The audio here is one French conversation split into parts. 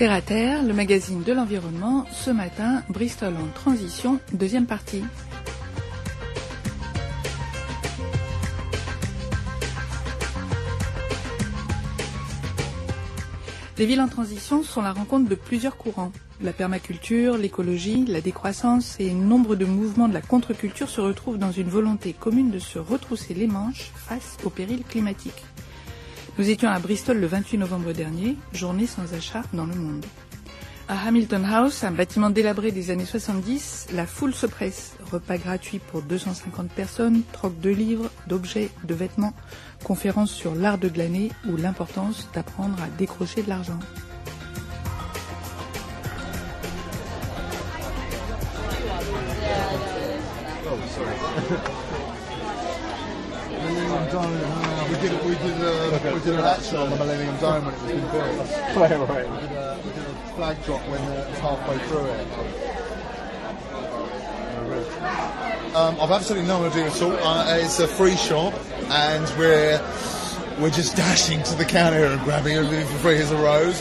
Terre à Terre, le magazine de l'environnement, ce matin, Bristol en transition, deuxième partie. Les villes en transition sont la rencontre de plusieurs courants. La permaculture, l'écologie, la décroissance et nombre de mouvements de la contre-culture se retrouvent dans une volonté commune de se retrousser les manches face aux périls climatiques. Nous étions à Bristol le 28 novembre dernier, journée sans achat dans le monde. À Hamilton House, un bâtiment délabré des années 70, la foule se presse. Repas gratuits pour 250 personnes, troc de livres, d'objets, de vêtements, conférences sur l'art de glaner ou l'importance d'apprendre à décrocher de l'argent. We did an action on the Millennium Dome when it was being built. Right. We did a flag drop when it was halfway through it. I've absolutely no idea at all. It's a free shop, and we're just dashing to the counter and grabbing everything for free as a rose.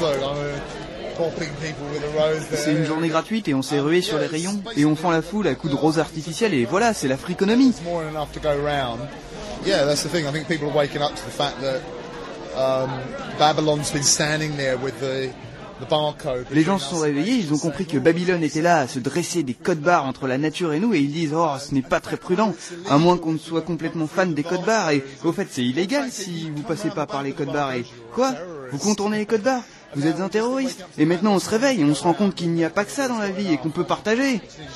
C'est une journée gratuite et on s'est rué sur les rayons et on fend la foule à coups de roses artificielles et voilà, c'est la friconomie. Yeah, that's the thing. I think people are waking up to the fact that Babylon's been standing there with the barcode. Les gens se sont réveillés, ils ont compris que Babylone était là à se dresser des codes-barres entre la nature et nous et ils disent « Oh, ce n'est pas très prudent, à moins qu'on ne soit complètement fan des codes-barres et au fait c'est illégal si vous passez pas par les codes-barres et quoi ? Vous contournez les codes-barres ? Vous êtes un terroriste. Et maintenant on se réveille et on se rend compte qu'il n'y a pas que ça dans la vie et qu'on peut partager. »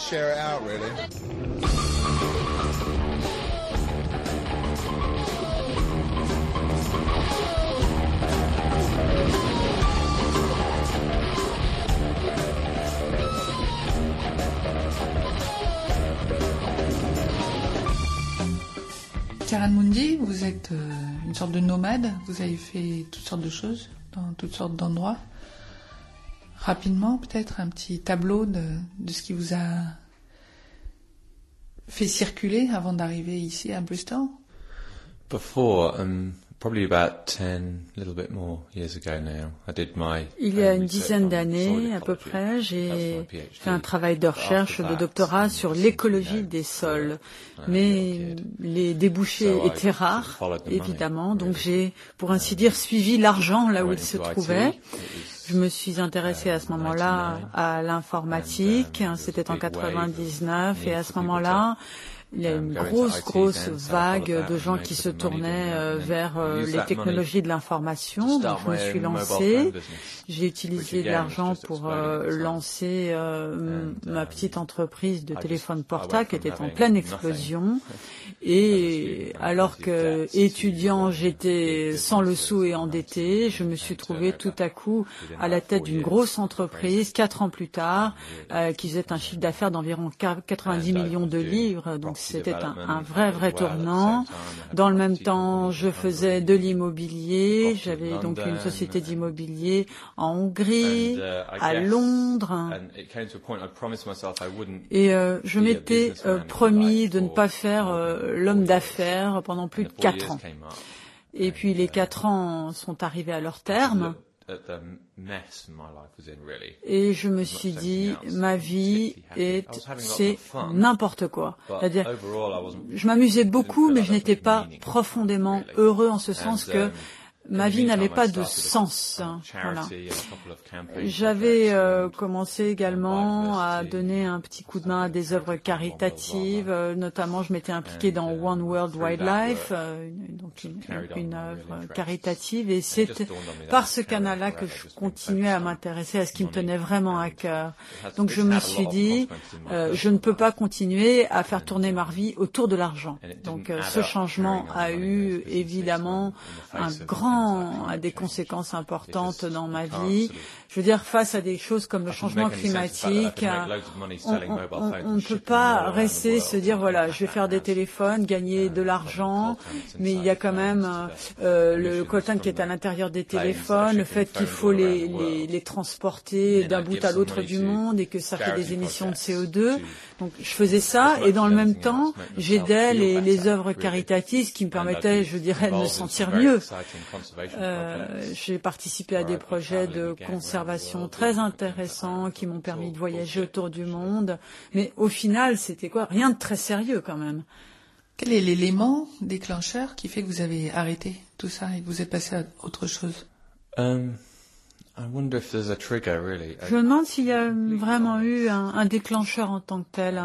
Karan Mundi, vous êtes une sorte de nomade, vous avez fait toutes sortes de choses dans toutes sortes d'endroits. Rapidement, peut-être un petit tableau de ce qui vous a fait circuler avant d'arriver ici à Bristol. Il y a une dizaine d'années, à peu près, j'ai fait un travail de recherche de doctorat sur l'écologie des sols. Mais les débouchés étaient rares, évidemment, donc j'ai, pour ainsi dire, suivi l'argent là où il se trouvait. Je me suis intéressée à ce moment-là à l'informatique, c'était en 99, et à ce moment-là, il y a une grosse vague de gens qui se tournaient vers les technologies de l'information. Donc je me suis lancée. J'ai utilisé de l'argent pour lancer ma petite entreprise de téléphone portable qui était en pleine explosion. Et alors que étudiant, j'étais sans le sou et endetté, je me suis trouvée tout à coup à la tête d'une grosse entreprise 4 ans plus tard qui faisait un chiffre d'affaires d'environ 90 millions de livres. Donc c'était un vrai tournant. Dans le même temps, je faisais de l'immobilier. J'avais donc une société d'immobilier en Hongrie, à Londres. Et je m'étais promis de ne pas faire l'homme d'affaires pendant plus de 4 ans. Et puis les 4 ans sont arrivés à leur terme. Et je me suis dit, ma vie c'est n'importe quoi. C'est-à-dire, je m'amusais beaucoup, mais je n'étais pas profondément heureux en ce sens que ma vie n'avait pas de sens. Voilà. J'avais commencé également à donner un petit coup de main à des œuvres caritatives. Notamment, je m'étais impliquée dans One World Wildlife, donc une œuvre caritative. Et c'est par ce canal-là que je continuais à m'intéresser à ce qui me tenait vraiment à cœur. Donc je me suis dit, je ne peux pas continuer à faire tourner ma vie autour de l'argent. Donc ce changement a eu évidemment a des conséquences importantes dans ma vie. Je veux dire, face à des choses comme le changement climatique, on ne peut pas rester se dire, voilà, je vais faire des téléphones, gagner de l'argent, mais il y a quand même le coltan qui est à l'intérieur des téléphones, le fait qu'il faut les transporter d'un bout à l'autre du monde et que ça fait des émissions de CO2. Donc je faisais ça et dans le même temps, j'aidais les œuvres caritatives qui me permettaient, je dirais, de me sentir mieux. J'ai participé à des projets de conservation très intéressants qui m'ont permis de voyager autour du monde. Mais au final, c'était quoi? Rien de très sérieux quand même. Quel est l'élément déclencheur qui fait que vous avez arrêté tout ça et que vous êtes passé à autre chose? Je me demande s'il y a vraiment eu un déclencheur en tant que tel.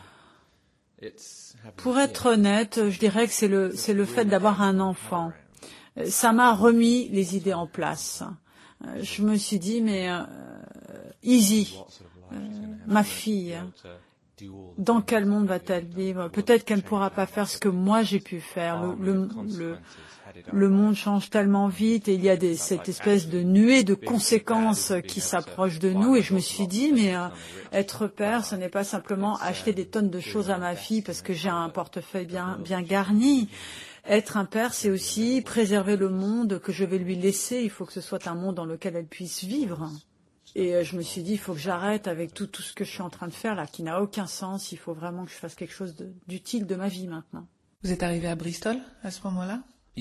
Pour être honnête, je dirais que c'est le fait d'avoir un enfant. Ça m'a remis les idées en place. Je me suis dit, mais Izzy, ma fille, dans quel monde va-t-elle vivre? Peut-être qu'elle ne pourra pas faire ce que moi j'ai pu faire. Le monde change tellement vite et il y a cette espèce de nuée de conséquences qui s'approche de nous. Et je me suis dit, mais être père, ce n'est pas simplement acheter des tonnes de choses à ma fille parce que j'ai un portefeuille bien garni. Être un père, c'est aussi préserver le monde que je vais lui laisser. Il faut que ce soit un monde dans lequel elle puisse vivre. Et je me suis dit, il faut que j'arrête avec tout ce que je suis en train de faire là, qui n'a aucun sens. Il faut vraiment que je fasse quelque chose d'utile de ma vie maintenant. Vous êtes arrivé à Bristol à ce moment-là?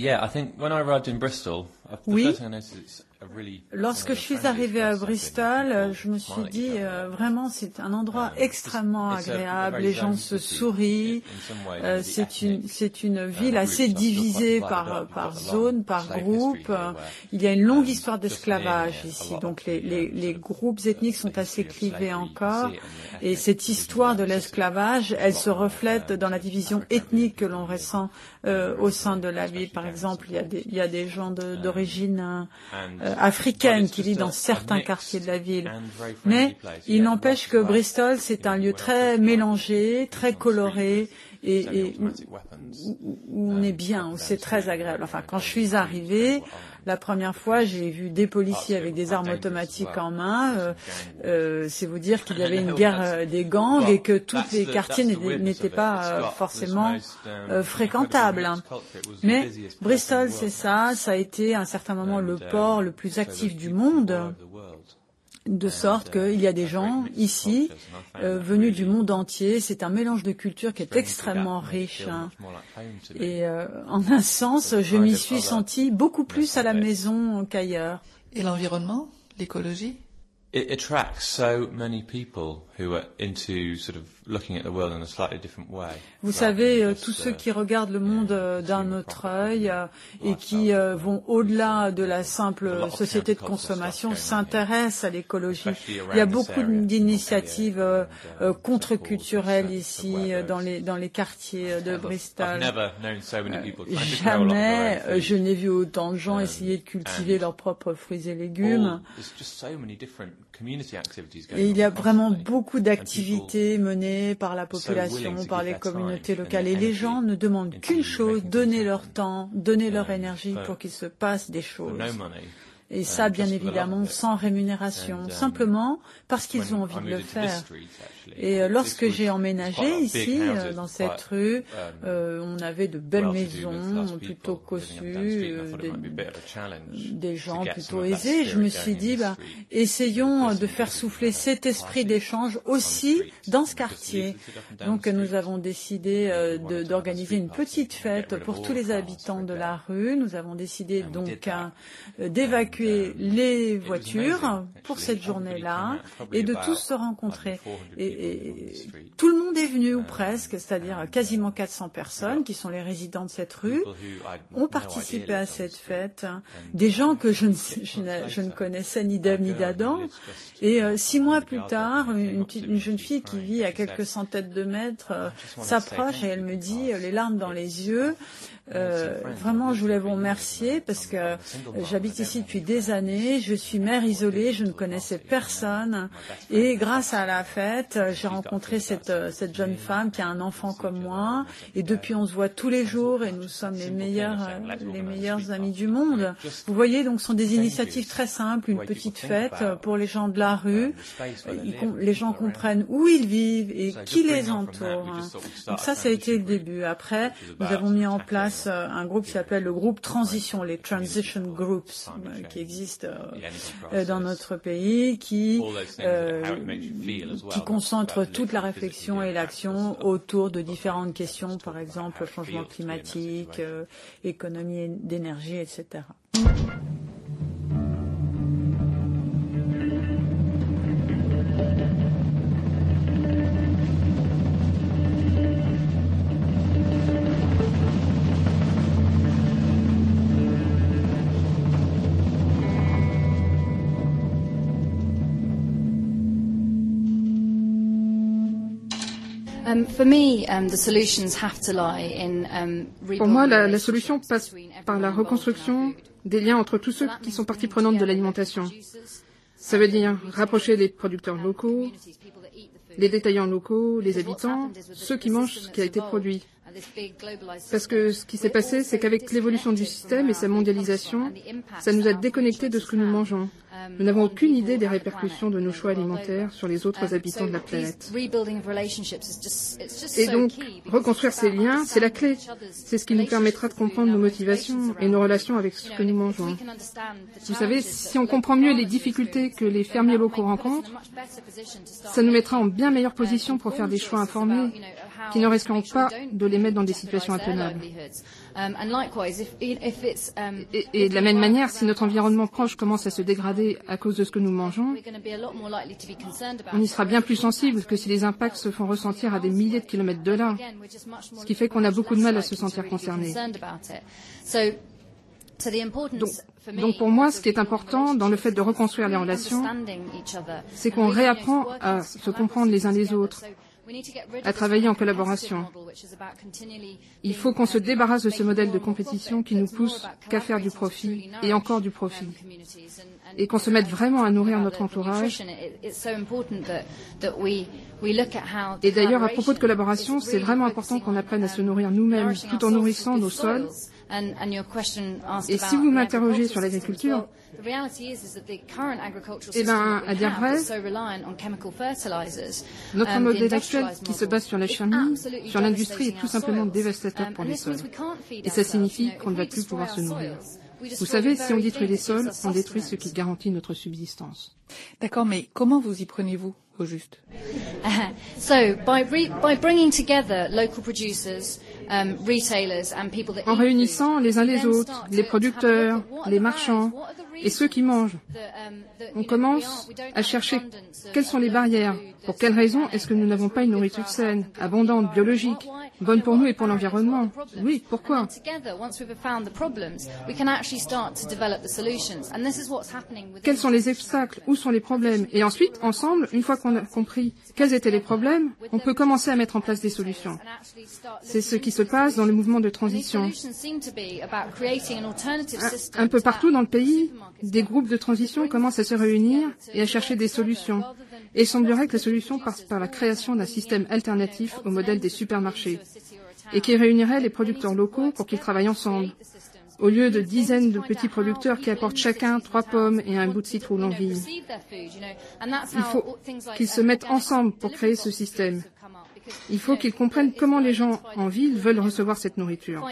Oui. Lorsque je suis arrivée à Bristol, je me suis dit, vraiment, c'est un endroit extrêmement agréable. Les gens se sourient. C'est une ville assez divisée par zone, par groupe. Il y a une longue histoire d'esclavage ici. Donc les groupes ethniques sont assez clivés encore. Et cette histoire de l'esclavage, elle se reflète dans la division ethnique que l'on ressent au sein de la ville. Par exemple, il y a des gens d'origine africaine qui vit dans certains quartiers de la ville. Mais il n'empêche que Bristol, c'est un lieu très mélangé, très coloré et où on est bien, où c'est très agréable. Enfin, quand je suis arrivée, la première fois, j'ai vu des policiers avec des armes automatiques en main. C'est vous dire qu'il y avait une guerre des gangs et que tous les quartiers n'étaient pas forcément fréquentables. Mais Bristol, c'est ça. Ça a été à un certain moment le port le plus actif du monde. De sorte qu'il y a des gens ici venus du monde entier. C'est un mélange de cultures qui est extrêmement riche. Et en un sens, je m'y suis sentie beaucoup plus à la maison qu'ailleurs. Et l'environnement, l'écologie? It attracts so many people who are into sort of looking at the world in a slightly different way. Vous savez, tous ceux qui regardent le monde d'un autre œil et qui vont au-delà de la simple société de consommation s'intéressent à l'écologie. Il y a beaucoup d'initiatives contre-culturelles ici dans les quartiers de Bristol. Jamais je n'ai vu autant de gens essayer de cultiver leurs propres fruits et légumes. Et il y a vraiment beaucoup d'activités menées par la population, par les communautés locales. Et les gens ne demandent qu'une chose, donner leur temps, donner leur énergie pour qu'il se passe des choses. Et ça, bien évidemment, sans rémunération, simplement parce qu'ils ont envie de le faire. Et lorsque j'ai emménagé ici, dans cette rue, on avait de belles maisons, plutôt cossues, des gens plutôt aisés. Je me suis dit, essayons de faire souffler cet esprit d'échange aussi dans ce quartier. Donc, nous avons décidé d'organiser une petite fête pour tous les habitants de la rue. Nous avons décidé donc d'évacuer les voitures pour cette journée-là et de tous se rencontrer. Et tout le monde est venu ou presque, c'est-à-dire quasiment 400 personnes qui sont les résidents de cette rue ont participé à cette fête. Des gens que je ne connaissais ni d'Ève ni d'Adam. Et 6 mois plus tard, une jeune fille qui vit à quelques centaines de mètres s'approche et elle me dit, les larmes dans les yeux, vraiment, je voulais vous remercier parce que j'habite ici depuis des années, je suis mère isolée, je ne connaissais personne et grâce à la fête, j'ai rencontré cette jeune femme qui a un enfant comme moi et depuis on se voit tous les jours et nous sommes les meilleurs amis du monde. Vous voyez, donc ce sont des initiatives très simples, une petite fête pour les gens de la rue, les gens comprennent où ils vivent et qui les entoure. Donc ça a été le début. Après, nous avons mis en place connaissent un groupe qui s'appelle le groupe Transition, les Transition Groups, qui existent dans notre pays, qui concentrent toute la réflexion et l'action autour de différentes questions, par exemple changement climatique, économie d'énergie, etc. Pour moi, la solution passe par la reconstruction des liens entre tous ceux qui sont parties prenantes de l'alimentation. Ça veut dire rapprocher les producteurs locaux, les détaillants locaux, les habitants, ceux qui mangent ce qui a été produit. Parce que ce qui s'est passé, c'est qu'avec l'évolution du système et sa mondialisation, ça nous a déconnectés de ce que nous mangeons. Nous n'avons aucune idée des répercussions de nos choix alimentaires sur les autres habitants de la planète. Et donc, reconstruire ces liens, c'est la clé. C'est ce qui nous permettra de comprendre nos motivations et nos relations avec ce que nous mangeons. Vous savez, si on comprend mieux les difficultés que les fermiers locaux rencontrent, ça nous mettra en bien meilleure position pour faire des choix informés qui ne risqueront pas de les mettre dans des situations intenables. Et de la même manière, si notre environnement proche commence à se dégrader à cause de ce que nous mangeons, on y sera bien plus sensible que si les impacts se font ressentir à des milliers de kilomètres de là, ce qui fait qu'on a beaucoup de mal à se sentir concerné. Donc pour moi, ce qui est important dans le fait de reconstruire les relations, c'est qu'on réapprend à se comprendre les uns les autres, à travailler en collaboration. Il faut qu'on se débarrasse de ce modèle de compétition qui nous pousse qu'à faire du profit et encore du profit, et qu'on se mette vraiment à nourrir notre entourage. Et d'ailleurs, à propos de collaboration, c'est vraiment important qu'on apprenne à se nourrir nous-mêmes tout en nourrissant nos sols. Et si vous m'interrogez sur l'agriculture, eh bien, à dire vrai, notre modèle actuel qui se base sur la chimie, sur l'industrie, est tout simplement dévastateur pour les sols. Et ça signifie qu'on ne va plus pouvoir se nourrir. Vous savez, si on détruit les sols, on détruit ce qui garantit notre subsistance. D'accord, mais comment vous y prenez-vous, au juste? En réunissant les uns les autres, les producteurs, les marchands et ceux qui mangent, on commence à chercher quelles sont les barrières. Pour quelles raisons est-ce que nous n'avons pas une nourriture saine, abondante, biologique, bonne pour nous et pour l'environnement? Oui, pourquoi? Quels sont les obstacles? Où sont les problèmes? Et ensuite, ensemble, une fois qu'on a compris quels étaient les problèmes, on peut commencer à mettre en place des solutions. C'est ce qui se passe dans le mouvement de transition. Un peu partout dans le pays, des groupes de transition commencent à se réunir et à chercher des solutions. Et il semblerait que les solutions passent par la création d'un système alternatif au modèle des supermarchés et qui réunirait les producteurs locaux pour qu'ils travaillent ensemble, au lieu de dizaines de petits producteurs qui apportent chacun 3 pommes et un bout de citrouille en vigne. Il faut qu'ils se mettent ensemble pour créer ce système. Il faut qu'ils comprennent comment les gens en ville veulent recevoir cette nourriture.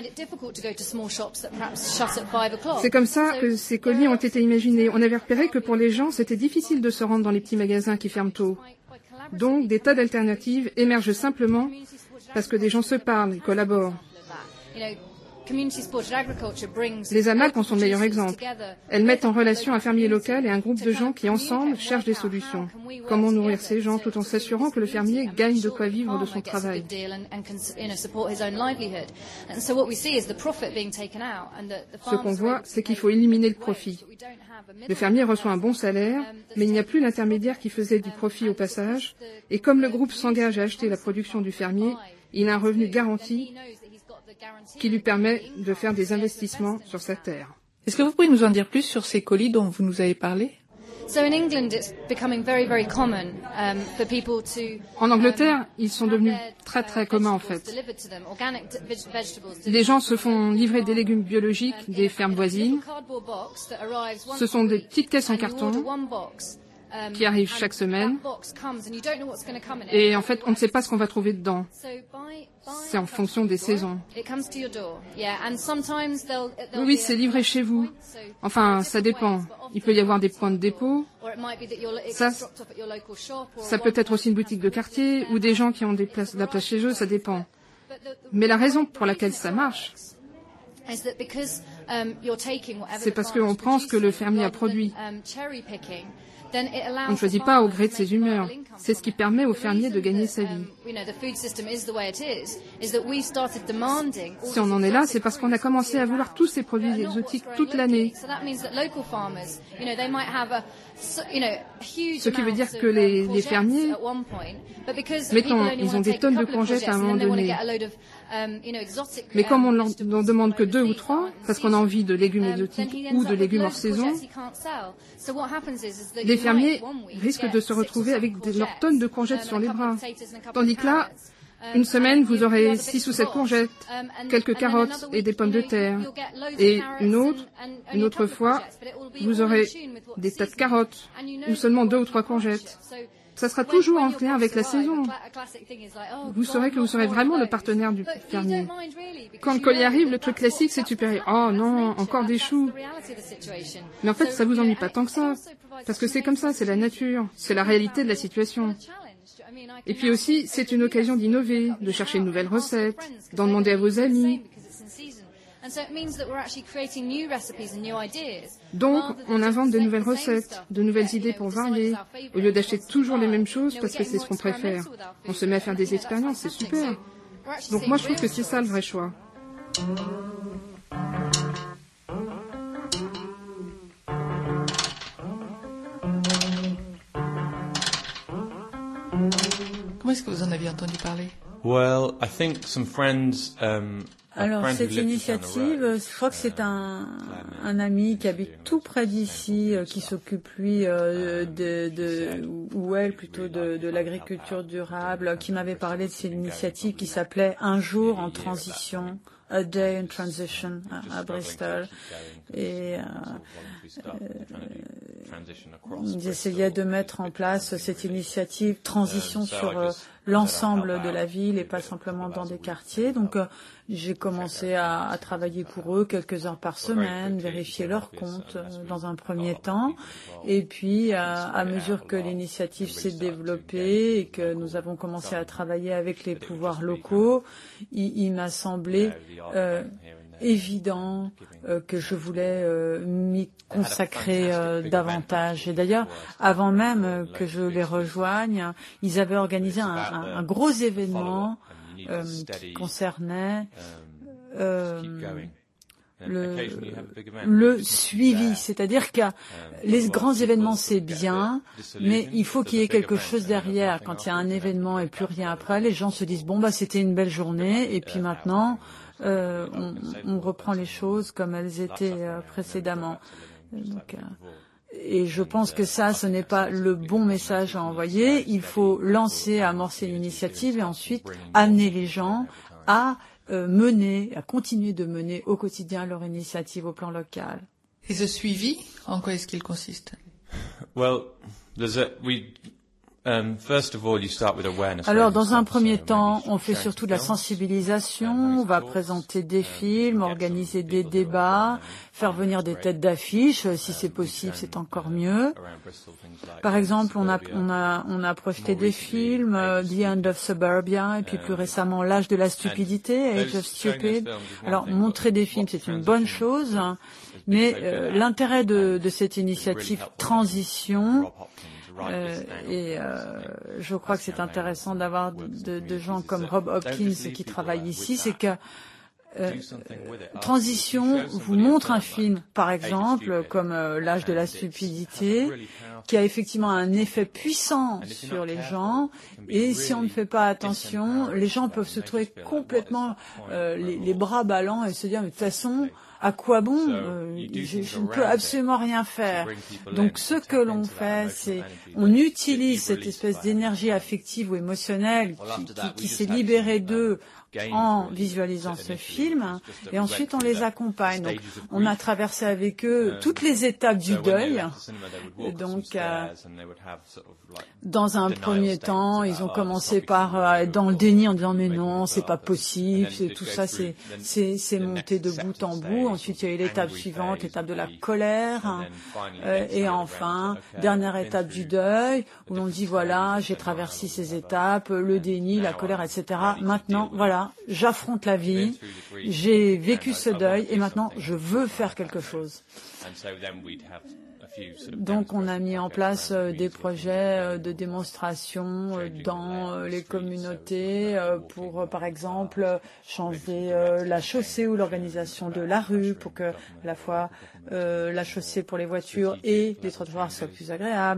C'est comme ça que ces colis ont été imaginés. On avait repéré que pour les gens, c'était difficile de se rendre dans les petits magasins qui ferment tôt. Donc, des tas d'alternatives émergent simplement parce que des gens se parlent et collaborent. Les AMAC en sont le meilleur exemple. Elles mettent en relation un fermier local et un groupe de gens qui, ensemble, cherchent des solutions. Comment nourrir ces gens tout en s'assurant que le fermier gagne de quoi vivre de son travail. Ce qu'on voit, c'est qu'il faut éliminer le profit. Le fermier reçoit un bon salaire, mais il n'y a plus l'intermédiaire qui faisait du profit au passage, et comme le groupe s'engage à acheter la production du fermier, il a un revenu garanti qui lui permet de faire des investissements sur sa terre. Est-ce que vous pouvez nous en dire plus sur ces colis dont vous nous avez parlé? En Angleterre, ils sont devenus très très communs en fait. Les gens se font livrer des légumes biologiques des fermes voisines. Ce sont des petites caisses en carton. qui arrive chaque semaine. Et en fait, on ne sait pas ce qu'on va trouver dedans. C'est en fonction des saisons. Oui, c'est livré chez vous. Enfin, ça dépend. Il peut y avoir des points de dépôt. Ça peut être aussi une boutique de quartier ou des gens qui ont de la place chez eux, ça dépend. Mais la raison pour laquelle ça marche, c'est parce qu'on prend ce que le fermier a produit. On ne choisit pas au gré de ses humeurs. C'est ce qui permet au fermier de gagner sa vie. Si on en est là, c'est parce qu'on a commencé à vouloir tous ces produits exotiques toute l'année. Ce qui veut dire que les fermiers, mettons, ils ont des tonnes de courgettes à un moment donné. Mais comme on n'en demande que 2 ou 3, parce qu'on a envie de légumes exotiques ou de légumes hors saison, les fermiers risquent de se retrouver avec leurs tonnes de courgettes sur les bras. Tandis que là, une semaine, vous aurez 6 ou 7 courgettes, quelques carottes et des pommes de terre. Et une autre fois, vous aurez des tas de carottes ou seulement 2 ou 3 courgettes. Ça sera toujours en lien avec la saison. Vous saurez que vous serez vraiment le partenaire du fermier. Quand le colis arrive, le truc classique, c'est de supérieur. Oh non, encore des choux. Mais en fait, ça vous ennuie pas tant que ça. Parce que c'est comme ça, c'est la nature. C'est la réalité de la situation. Et puis aussi, c'est une occasion d'innover, de chercher de nouvelles recettes, d'en demander à vos amis. Donc, on invente de nouvelles recettes, de nouvelles idées pour varier, au lieu d'acheter toujours les mêmes choses parce que c'est ce qu'on préfère. On se met à faire des expériences, c'est super. Donc moi, je trouve que c'est ça le vrai choix. Comment est-ce que vous en aviez entendu parler? Well, I think some friends, alors, cette initiative, je crois que c'est un ami qui habite tout près d'ici, qui s'occupe, lui, ou elle, plutôt, de l'agriculture durable, qui m'avait parlé de cette initiative qui s'appelait Un jour en transition, A Day in Transition, à Bristol. Et ils essayaient de mettre en place cette initiative transition sur l'ensemble de la ville et pas simplement dans des quartiers. Donc, j'ai commencé à travailler pour eux quelques heures par semaine, vérifier leurs comptes dans un premier temps. Et puis, à mesure que l'initiative s'est développée et que nous avons commencé à travailler avec les pouvoirs locaux, il m'a semblé évident que je voulais m'y consacrer davantage. Et d'ailleurs, avant même que je les rejoigne, ils avaient organisé un gros événement qui concernait le suivi, c'est-à-dire que les grands événements c'est bien, mais il faut qu'il y ait quelque chose derrière. Quand il y a un événement et plus rien après, les gens se disent bon bah c'était une belle journée et puis maintenant on reprend les choses comme elles étaient précédemment. Donc, et je pense que ce n'est pas le bon message à envoyer. Il faut amorcer l'initiative et ensuite amener les gens à continuer de mener au quotidien leur initiative au plan local. Et ce suivi, en quoi est-ce qu'il consiste? Alors, dans un premier temps, on fait surtout de la sensibilisation, on va présenter des films, organiser des débats, faire venir des têtes d'affiche, si c'est possible, c'est encore mieux. Par exemple, on a projeté des films, The End of Suburbia, et puis plus récemment, L'âge de la stupidité, Age of Stupid. Alors, montrer des films, c'est une bonne chose, mais l'intérêt de cette initiative transition, je crois que c'est intéressant d'avoir de gens comme Rob Hopkins qui travaillent ici, c'est que Transition vous montre un film, par exemple, comme L'âge de la stupidité, qui a effectivement un effet puissant sur les gens, et si on ne fait pas attention, les gens peuvent se trouver complètement les bras ballants et se dire mais de toute façon à quoi bon je ne peux absolument rien faire. Donc ce que l'on fait, c'est on utilise cette espèce d'énergie affective ou émotionnelle qui s'est libérée d'eux en visualisant ce film, et ensuite on les accompagne. Donc, on a traversé avec eux toutes les étapes du deuil. Donc, dans un premier temps, ils ont commencé par être dans le déni en disant mais non, c'est pas possible, tout ça c'est monté de bout en bout. Ensuite, il y a eu l'étape suivante, l'étape de la colère, et enfin, dernière étape du deuil, où l'on dit voilà, j'ai traversé ces étapes, le déni, la colère, etc. Maintenant, voilà, j'affronte la vie, j'ai vécu ce deuil et maintenant je veux faire quelque chose. Donc on a mis en place des projets de démonstration dans les communautés pour, par exemple, changer la chaussée ou l'organisation de la rue pour que à la fois la chaussée pour les voitures et les trottoirs soient plus agréables.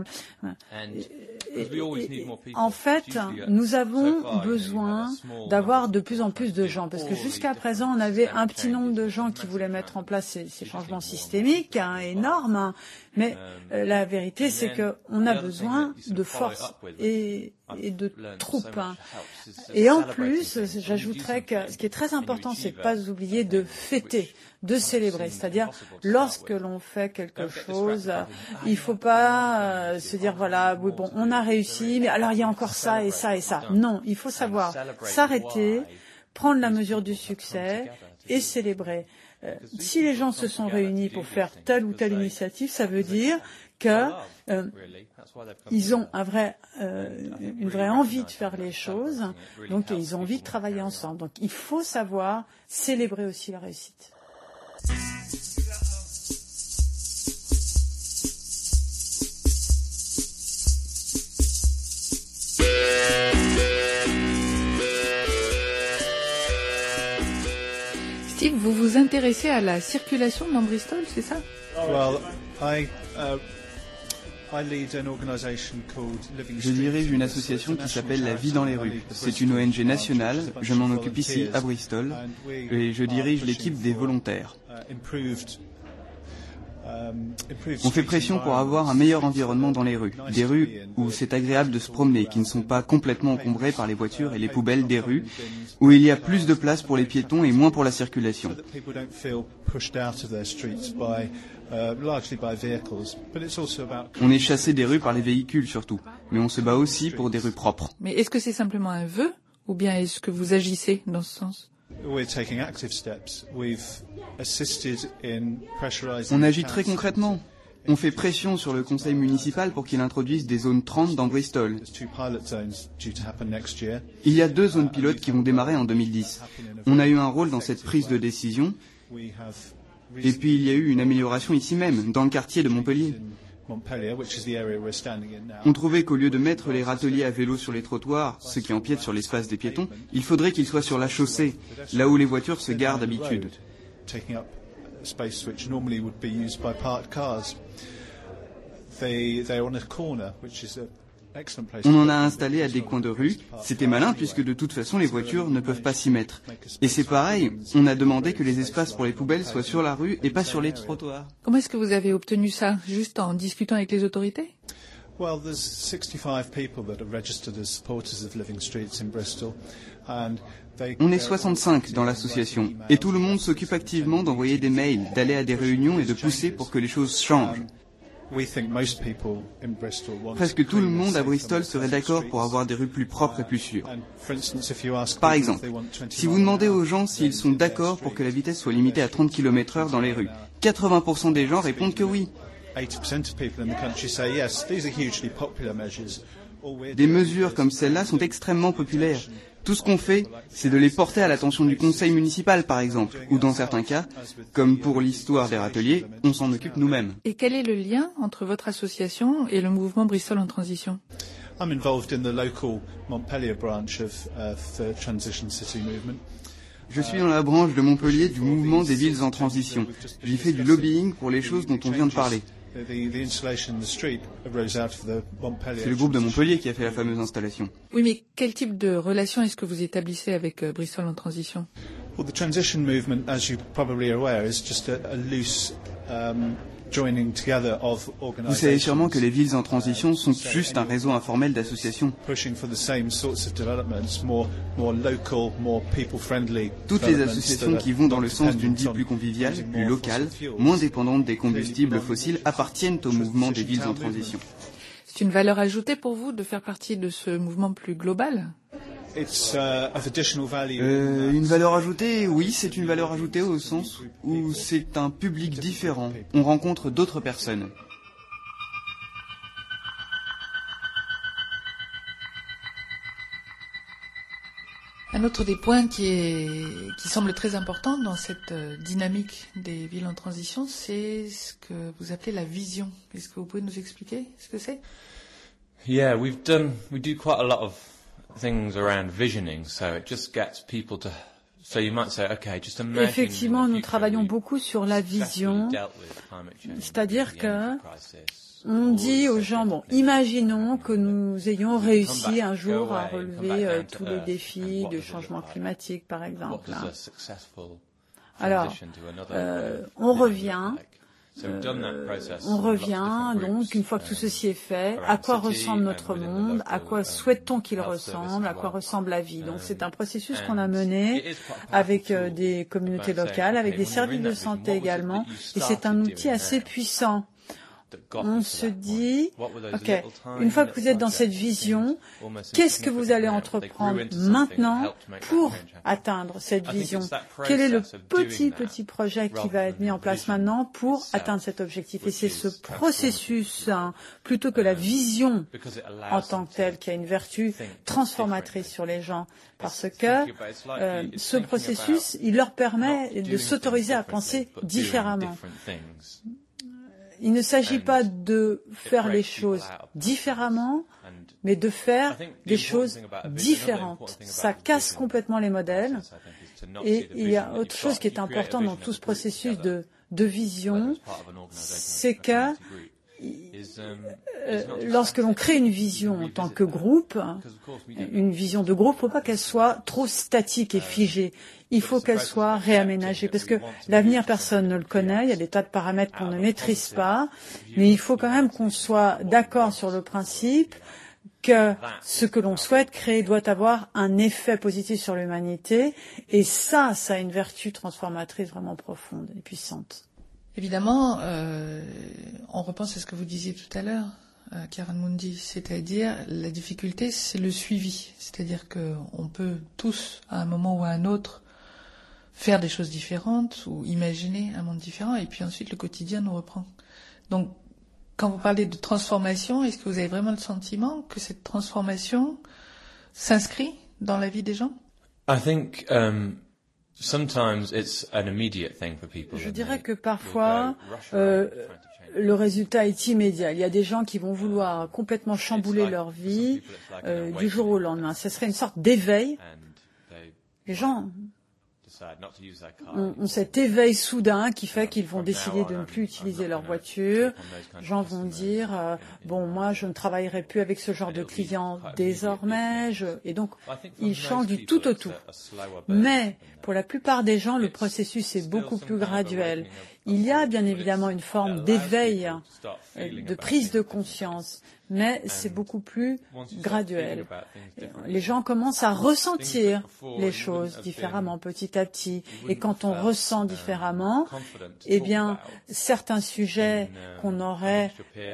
En fait, nous avons besoin d'avoir de plus en plus de gens, parce que jusqu'à présent, on avait un petit nombre de gens qui voulaient mettre en place ces changements systémiques énormes, mais la vérité, c'est qu'on a besoin de force et de troupes. Et en plus, j'ajouterais que ce qui est très important, c'est de ne pas oublier de fêter, de célébrer. C'est-à-dire, lorsque l'on fait quelque chose, il ne faut pas se dire, voilà, oui, bon, on a réussi, mais alors il y a encore ça et ça et ça. Non, il faut savoir s'arrêter, prendre la mesure du succès et célébrer. Si les gens se sont réunis pour faire telle ou telle initiative, ça veut dire que ils ont une vraie envie de faire les choses, donc ils ont envie de travailler ensemble. Donc il faut savoir célébrer aussi la réussite. Steve, vous vous intéressez à la circulation dans Bristol, c'est ça? Je dirige une association qui s'appelle La Vie dans les rues. C'est une ONG nationale, je m'en occupe ici à Bristol, et je dirige l'équipe des volontaires. On fait pression pour avoir un meilleur environnement dans les rues, des rues où c'est agréable de se promener, qui ne sont pas complètement encombrées par les voitures et les poubelles des rues, où il y a plus de place pour les piétons et moins pour la circulation. On est chassé des rues par les véhicules surtout, mais on se bat aussi pour des rues propres. Mais est-ce que c'est simplement un vœu, ou bien est-ce que vous agissez dans ce sens? On agit très concrètement. On fait pression sur le conseil municipal pour qu'il introduise des zones 30 dans Bristol. Il y a 2 zones pilotes qui vont démarrer en 2010. On a eu un rôle dans cette prise de décision. Et puis il y a eu une amélioration ici même, dans le quartier de Montpellier. On trouvait qu'au lieu de mettre les râteliers à vélo sur les trottoirs, ceux qui empiètent sur l'espace des piétons, il faudrait qu'ils soient sur la chaussée, là où les voitures se garent d'habitude. On en a installé à des coins de rue. C'était malin puisque de toute façon les voitures ne peuvent pas s'y mettre. Et c'est pareil, on a demandé que les espaces pour les poubelles soient sur la rue et pas sur les trottoirs. Comment est-ce que vous avez obtenu ça? Juste en discutant avec les autorités? On est 65 dans l'association et tout le monde s'occupe activement d'envoyer des mails, d'aller à des réunions et de pousser pour que les choses changent. Presque tout le monde à Bristol serait d'accord pour avoir des rues plus propres et plus sûres. Par exemple, si vous demandez aux gens s'ils sont d'accord pour que la vitesse soit limitée à 30 km/h dans les rues, 80% des gens répondent que oui. Des mesures comme celle-là sont extrêmement populaires. Tout ce qu'on fait, c'est de les porter à l'attention du conseil municipal, par exemple, ou dans certains cas, comme pour l'histoire des râteliers, on s'en occupe nous-mêmes. Et quel est le lien entre votre association et le mouvement Bristol en transition? Je suis dans la branche de Montpellier du mouvement des villes en transition. J'y fais du lobbying pour les choses dont on vient de parler. C'est le groupe de Montpellier qui a fait la fameuse installation. Oui, mais quel type de relation est-ce que vous établissez avec Bristol en transition? Well, the transition movement, as you probably are aware, is just a loose joining together of organizations. Vous savez sûrement que les villes en transition sont juste un réseau informel d'associations. Pushing for the same sorts of developments, more local, more people-friendly. Toutes les associations qui vont dans le sens d'une vie plus conviviale, plus locale, moins dépendante des combustibles fossiles appartiennent au mouvement des villes en transition. C'est une valeur ajoutée pour vous de faire partie de ce mouvement plus global ? Une valeur ajoutée, oui, c'est une valeur ajoutée au sens où c'est un public différent. On rencontre d'autres personnes. Un autre des points qui semble très important dans cette dynamique des villes en transition, c'est ce que vous appelez la vision. Est-ce que vous pouvez nous expliquer ce que c'est ? Yeah, we do quite a lot of things around visioning, so it just gets people to. So you might say, okay, just imagine. Effectivement, nous travaillons beaucoup sur la vision, c'est-à-dire que on dit aux gens, bon, imaginons que nous ayons réussi un jour à relever tous les défis du changement climatique, par exemple. Alors, on revient donc, une fois que tout ceci est fait, à quoi ressemble notre monde, à quoi souhaitons qu'il ressemble, à quoi ressemble la vie. Donc c'est un processus qu'on a mené avec des communautés locales, avec des services de santé également, et c'est un outil assez puissant. On se dit, ok, une fois que vous êtes dans cette vision, qu'est-ce que vous allez entreprendre maintenant pour atteindre cette vision? Quel est le petit projet qui va être mis en place maintenant pour atteindre cet objectif? Et c'est ce processus, plutôt que la vision en tant que telle, qui a une vertu transformatrice sur les gens. Parce que ce processus, il leur permet de s'autoriser à penser différemment. Il ne s'agit pas de faire les choses différemment, mais de faire des choses différentes. Ça casse complètement les modèles. Et il y a autre chose qui est important dans tout ce processus de vision, c'est que lorsque l'on crée une vision en tant que groupe, une vision de groupe, il ne faut pas qu'elle soit trop statique et figée. Il faut qu'elle soit réaménagée, parce que l'avenir, personne ne le connaît, il y a des tas de paramètres qu'on ne maîtrise pas, mais il faut quand même qu'on soit d'accord sur le principe que ce que l'on souhaite créer doit avoir un effet positif sur l'humanité, et ça a une vertu transformatrice vraiment profonde et puissante. Évidemment, on repense à ce que vous disiez tout à l'heure, Kieran Mundey, c'est-à-dire la difficulté, c'est le suivi. C'est-à-dire qu'on peut tous, à un moment ou à un autre, faire des choses différentes ou imaginer un monde différent, et puis ensuite le quotidien nous reprend. Donc, quand vous parlez de transformation, est-ce que vous avez vraiment le sentiment que cette transformation s'inscrit dans la vie des gens? I think sometimes it's an immediate thing for people. Je dirais que parfois le résultat est immédiat. Il y a des gens qui vont vouloir complètement chambouler leur vie du jour au lendemain. Ce serait une sorte d'éveil. Les gens ont cet éveil soudain qui fait qu'ils vont décider de ne plus utiliser leur voiture. Les gens vont dire bon, moi je ne travaillerai plus avec ce genre de clients désormais, et donc ils changent du tout au tout. Mais pour la plupart des gens, le processus est beaucoup plus graduel. Il y a bien évidemment une forme d'éveil, de prise de conscience, mais c'est beaucoup plus graduel. Les gens commencent à ressentir les choses différemment petit à petit. Et quand on ressent différemment, eh bien, certains sujets qu'on n'aurait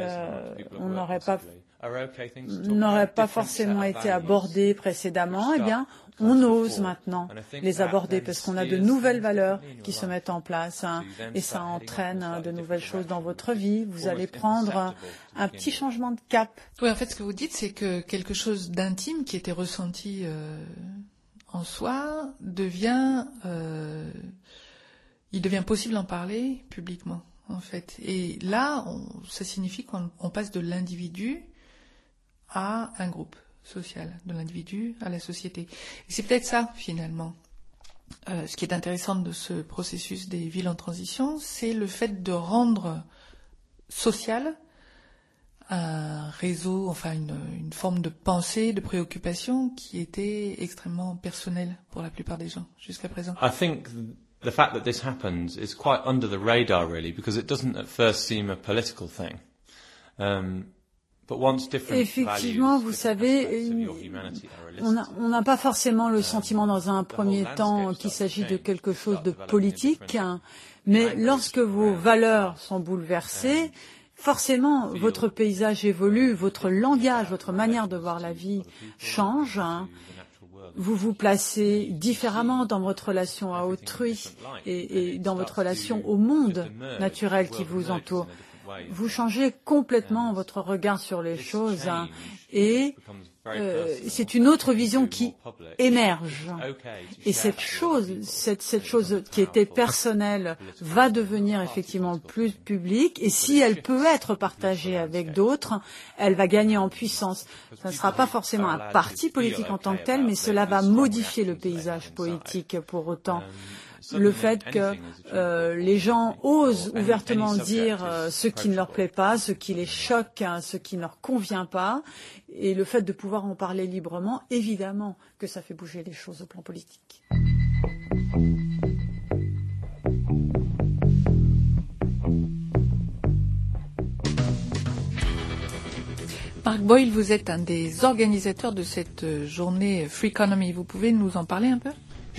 pas forcément été abordés précédemment, eh bien, on ose maintenant les aborder parce qu'on a de nouvelles valeurs qui se mettent en place, et ça entraîne de nouvelles choses dans votre vie. Vous allez prendre un petit changement de cap. Oui, en fait, ce que vous dites, c'est que quelque chose d'intime qui était ressenti en soi devient possible d'en parler publiquement, en fait. Et là, ça signifie qu'on passe de l'individu à un groupe social, de l'individu à la société. Et c'est peut-être ça, finalement. Ce qui est intéressant de ce processus des villes en transition, c'est le fait de rendre social un réseau, enfin une forme de pensée, de préoccupation qui était extrêmement personnelle pour la plupart des gens jusqu'à présent. I think the fact that this happens is quite under the radar, really, because it doesn't at first seem a political thing. But once different Effectivement, values, vous different savez, aspects of your humanity are listed, on n'a pas forcément le sentiment dans un premier temps qu'il s'agit de quelque chose de politique, mais lorsque vos valeurs sont bouleversées, forcément, votre paysage évolue, votre langage, votre manière de voir la vie change. Vous vous placez différemment dans votre relation à autrui et dans votre relation au monde naturel qui vous entoure. Vous changez complètement votre regard sur les choses et c'est une autre vision qui émerge. Et cette chose qui était personnelle va devenir effectivement plus publique et si elle peut être partagée avec d'autres, elle va gagner en puissance. Ça ne sera pas forcément un parti politique en tant que tel, mais cela va modifier le paysage politique pour autant. Le fait que les gens osent ouvertement dire ce qui ne leur plaît pas, ce qui les choque, ce qui ne leur convient pas, et le fait de pouvoir en parler librement, évidemment que ça fait bouger les choses au plan politique. Mark Boyle, vous êtes un des organisateurs de cette journée Free Economy. Vous pouvez nous en parler un peu ?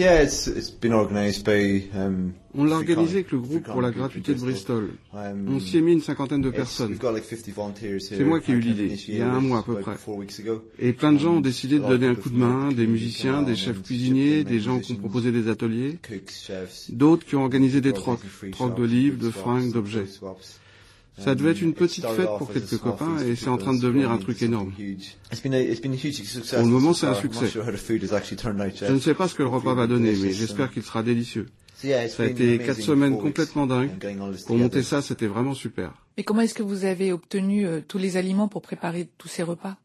On l'a organisé avec le groupe pour la gratuité de Bristol. On s'y est mis une 50aine de personnes. C'est moi qui ai eu l'idée, il y a un mois à peu près. Et plein de gens ont décidé de donner un coup de main, des musiciens, des chefs cuisiniers, des gens qui ont proposé des ateliers, d'autres qui ont organisé des trocs de livres, de fringues, d'objets. Ça devait être une petite fête pour quelques copains et c'est en train de devenir un truc énorme. Pour le moment, c'est un succès. Je ne sais pas ce que le repas va donner, mais j'espère qu'il sera délicieux. Ça a été 4 semaines complètement dingues. Pour monter ça, c'était vraiment super. Et comment est-ce que vous avez obtenu tous les aliments pour préparer tous ces repas?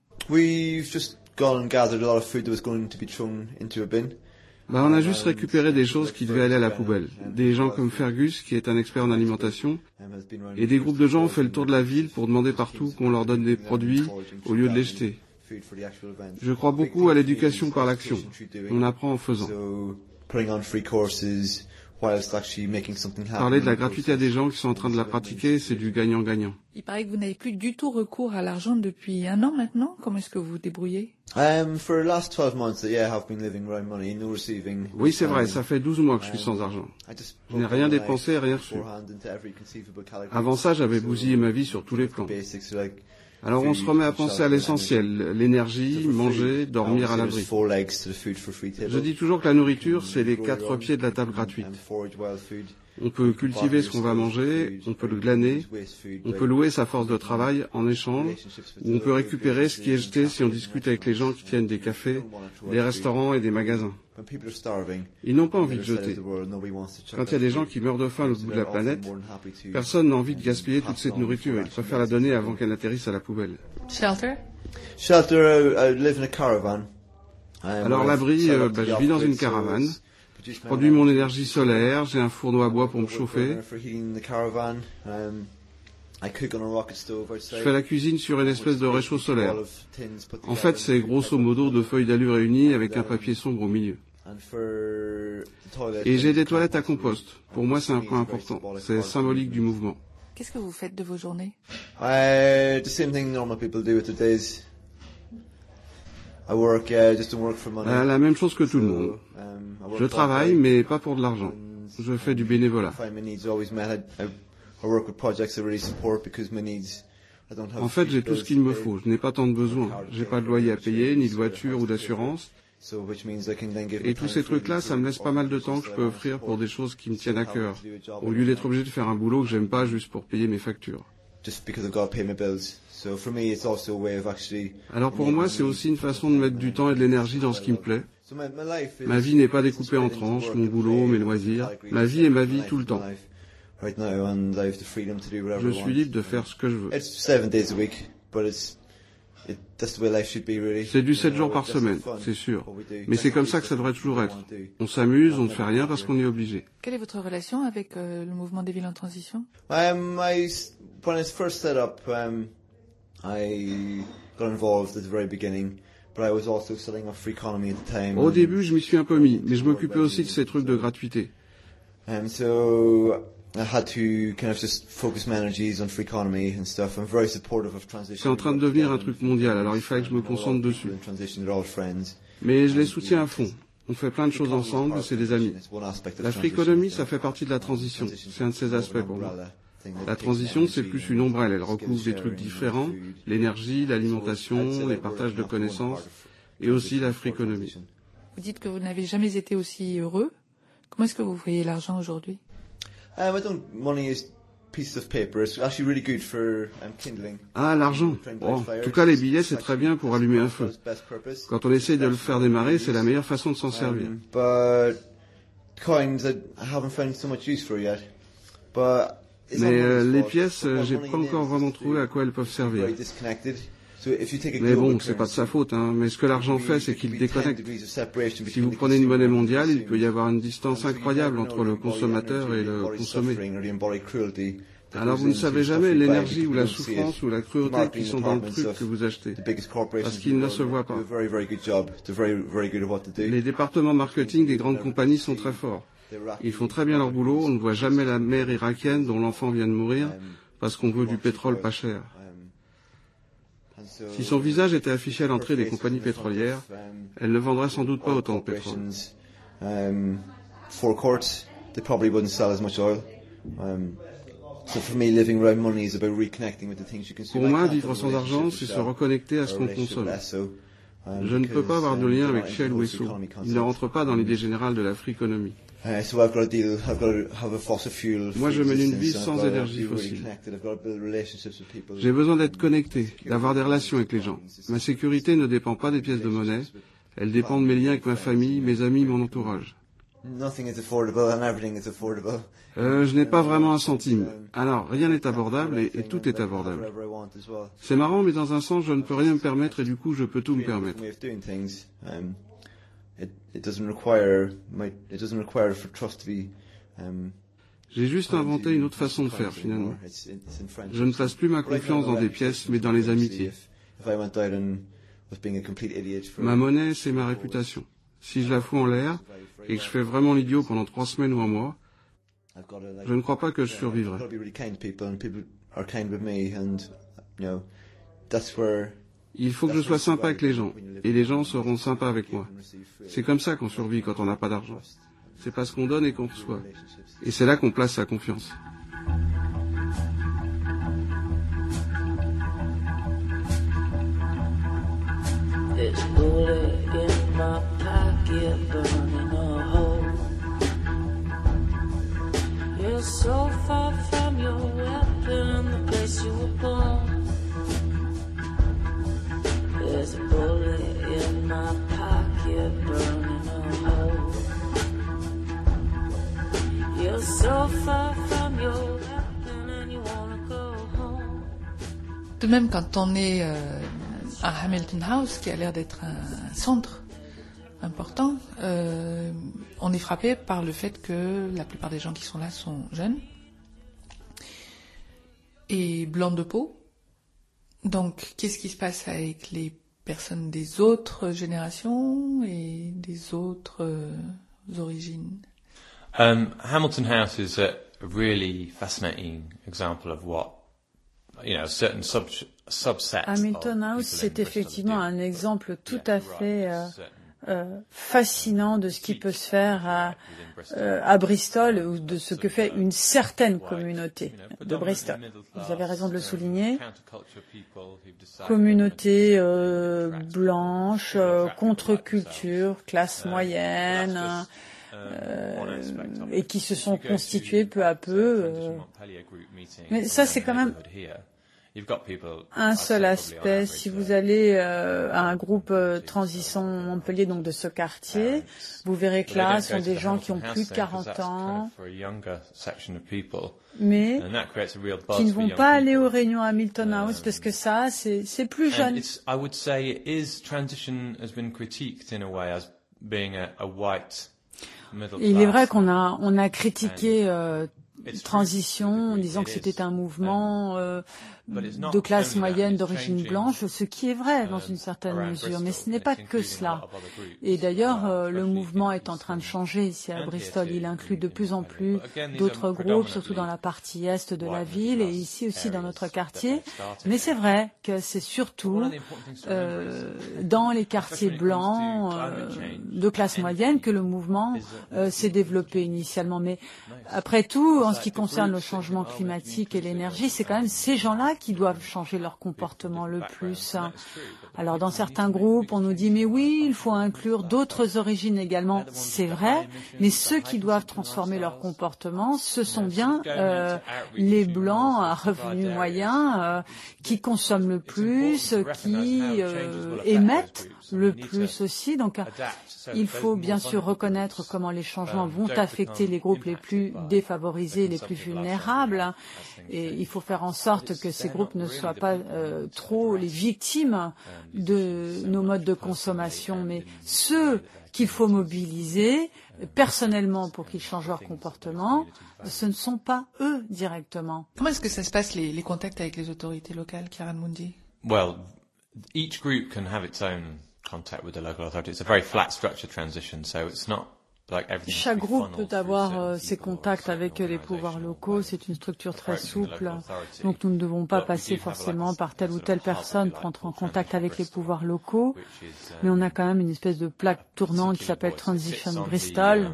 On a juste récupéré des choses qui devaient aller à la poubelle. Des gens comme Fergus, qui est un expert en alimentation, et des groupes de gens ont fait le tour de la ville pour demander partout qu'on leur donne des produits au lieu de les jeter. Je crois beaucoup à l'éducation par l'action. On apprend en faisant. Parler de la gratuité à des gens qui sont en train de la pratiquer, c'est du gagnant-gagnant. Il paraît que vous n'avez plus du tout recours à l'argent depuis 1 an maintenant. Comment est-ce que vous vous débrouillez? Oui, c'est vrai, ça fait 12 mois que je suis sans argent. Je n'ai rien dépensé et rien reçu. Avant ça, j'avais bousillé ma vie sur tous les plans. Alors on se remet à penser à l'essentiel, l'énergie, manger, dormir à l'abri. Je dis toujours que la nourriture, c'est les 4 pieds de la table gratuite. On peut cultiver ce qu'on va manger, on peut le glaner, on peut louer sa force de travail en échange, ou on peut récupérer ce qui est jeté si on discute avec les gens qui tiennent des cafés, des restaurants et des magasins. Ils n'ont pas envie de jeter. Quand il y a des gens qui meurent de faim à l'autre bout de la planète, personne n'a envie de gaspiller toute cette nourriture. Ils préfèrent la donner avant qu'elle n'atterrisse à la poubelle. Alors l'abri, je vis dans une caravane. Je produis mon énergie solaire, j'ai un fourneau à bois pour me chauffer. Je fais la cuisine sur une espèce de réchaud solaire. En fait, c'est grosso modo 2 feuilles d'alu réunies avec un papier sombre au milieu. Et j'ai des toilettes à compost. Pour moi, c'est un point important. C'est symbolique du mouvement. Qu'est-ce que vous faites de vos journées? La même chose que tout le monde. Je travaille, mais pas pour de l'argent. Je fais du bénévolat. En fait, j'ai tout ce qu'il me faut. Je n'ai pas tant de besoins. J'ai pas de loyer à payer, ni de voiture ou d'assurance. Et tous ces trucs-là, ça me laisse pas mal de temps que je peux offrir pour des choses qui me tiennent à cœur, au lieu d'être obligé de faire un boulot que j'aime pas juste pour payer mes factures. Alors pour moi, c'est aussi une façon de mettre du temps et de l'énergie dans ce qui me plaît. Ma vie n'est pas découpée en tranches, mon boulot, mes loisirs. Ma vie est ma vie tout le temps. Je suis libre de faire ce que je veux. C'est du 7 jours par semaine, c'est sûr. Mais c'est comme ça que ça devrait toujours être. On s'amuse, on ne fait rien parce qu'on est obligé. Quelle est votre relation avec le mouvement des villes en transition? Au début, je m'y suis un peu mis, mais je m'occupais aussi de ces trucs de gratuité. C'est en train de devenir un truc mondial, alors il fallait que je me concentre dessus. Mais je les soutiens à fond. On fait plein de choses ensemble, c'est des amis. La friconomie, ça fait partie de la transition. C'est un de ces aspects pour moi. La transition, c'est plus une ombrelle. Elle recouvre des trucs différents, l'énergie, l'alimentation, les partages de connaissances, et aussi la friconomie. Vous dites que vous n'avez jamais été aussi heureux. Comment est-ce que vous voyez l'argent aujourd'hui? Ah, l'argent. Bon, en tout cas, les billets, c'est très bien pour allumer un feu. Quand on essaye de le faire démarrer, c'est la meilleure façon de s'en servir. Mais les pièces, j'ai pas encore vraiment trouvé à quoi elles peuvent servir. Mais bon, c'est pas de sa faute, hein. Mais ce que l'argent fait, c'est qu'il déconnecte. Si vous prenez une monnaie mondiale, il peut y avoir une distance incroyable entre le consommateur et le consommé. Alors vous ne savez jamais l'énergie ou la souffrance ou la cruauté qui sont dans le truc que vous achetez, parce qu'ils ne se voient pas. Les départements marketing des grandes compagnies sont très forts. Ils font très bien leur boulot, on ne voit jamais la mère irakienne dont l'enfant vient de mourir, parce qu'on veut du pétrole pas cher. Si son visage était affiché à l'entrée des compagnies pétrolières, elle ne vendrait sans doute pas autant de pétrole. Pour moi, vivre sans argent, c'est se reconnecter à ce qu'on consomme. Je ne peux pas avoir de lien avec Shell ou Esso. Ils ne rentrent pas dans l'idée générale de la friconomie. Moi, je mène une vie sans énergie fossile. J'ai besoin d'être connecté, d'avoir des relations avec les gens. Ma sécurité ne dépend pas des pièces de monnaie. Elle dépend de mes liens avec ma famille, mes amis, mon entourage. Je n'ai pas vraiment un centime. Alors, rien n'est abordable et tout est abordable. C'est marrant, mais dans un sens, je ne peux rien me permettre et du coup, je peux tout me permettre. J'ai juste inventé une autre façon de faire, finalement. Je ne place plus ma confiance dans des pièces, mais dans les amitiés. Ma monnaie, c'est ma réputation. Si je la fous en l'air et que je fais vraiment l'idiot pendant 3 semaines ou un mois, je ne crois pas que je survivrai. Il faut que je sois sympa avec les gens, et les gens seront sympas avec moi. C'est comme ça qu'on survit quand on n'a pas d'argent. C'est parce qu'on donne et qu'on reçoit. Et c'est là qu'on place sa confiance. You're so far from your weapon, the place you were born. There's a bullet in my pocket, burning a hole. You're so far from your weapon, and you wanna go home. De même, quand on est à Hamilton House, qui a l'air d'être un centre important, on est frappé par le fait que la plupart des gens qui sont là sont jeunes et blancs de peau. Donc, qu'est-ce qui se passe avec les personnes des autres générations et des autres origines? Hamilton House is a really fascinating example of what, certain subsets. Hamilton House, c'est effectivement un exemple tout à fait fascinant de ce qui peut se faire à Bristol ou de ce que fait une certaine communauté de Bristol. Vous avez raison de le souligner. Communauté blanche, contre-culture, classe moyenne, et qui se sont constituées peu à peu. Mais ça, c'est quand même un seul aspect. Si vous allez à un groupe Transition Montpellier, donc de ce quartier, vous verrez que là, ce sont des gens qui ont plus de 40 ans, mais qui ne vont pas aller aux réunions à Hamilton House parce que ça, c'est plus jeune. Il est vrai qu'on a critiqué transition, en disant que c'était un mouvement de classe moyenne d'origine blanche, ce qui est vrai dans une certaine mesure, mais ce n'est pas que cela. Et d'ailleurs, le mouvement est en train de changer ici à Bristol. Il inclut de plus en plus d'autres groupes, surtout dans la partie est de la ville et ici aussi dans notre quartier. Mais c'est vrai que c'est surtout dans les quartiers blancs de classe moyenne que le mouvement s'est développé initialement. Mais après tout, en ce qui concerne le changement climatique et l'énergie, c'est quand même ces gens-là qui doivent changer leur comportement le plus. Alors dans certains groupes, on nous dit mais oui, il faut inclure d'autres origines également. C'est vrai, mais ceux qui doivent transformer leur comportement, ce sont bien les blancs à revenus moyens qui consomment le plus, qui émettent le plus aussi. Donc il faut bien sûr reconnaître comment les changements vont affecter les groupes les plus défavorisés, les plus vulnérables. Et il faut faire en sorte que ces groupes ne soient pas trop les victimes de nos modes de consommation, mais ceux qu'il faut mobiliser personnellement pour qu'ils changent leur comportement, ce ne sont pas eux directement. Comment est-ce que ça se passe les contacts avec les autorités locales, Kieran Mundey? Well, each group can have its own contact with the local authority. It's a very flat structured transition, so it's not. Chaque groupe peut avoir ses contacts avec les pouvoirs locaux, c'est une structure très souple, donc nous ne devons pas passer forcément par telle ou telle personne pour entrer en contact avec les pouvoirs locaux, mais on a quand même une espèce de plaque tournante qui s'appelle Transition Bristol,